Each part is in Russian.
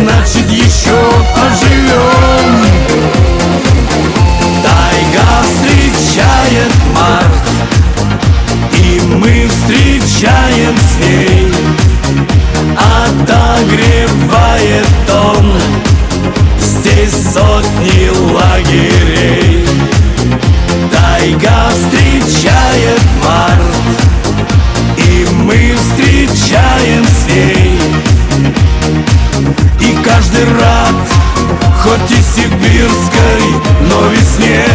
значит еще поживем. Тайга встречает март, и мы встречаем с ней. Отогревает он здесь сотни лагерей. Тайга встречает март, и мы встречаем с ней. И каждый рад, хоть и сибирской, но весне.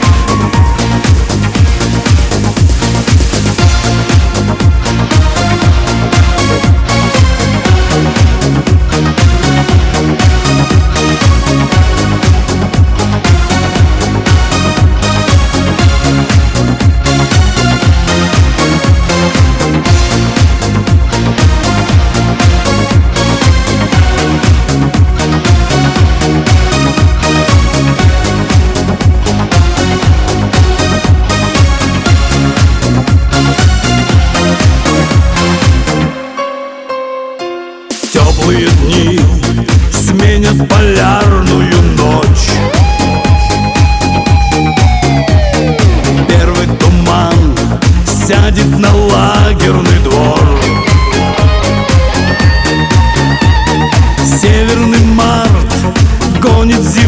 Теплые дни сменят полярную ночь. Первый туман сядет на лагерный двор. Северный март гонит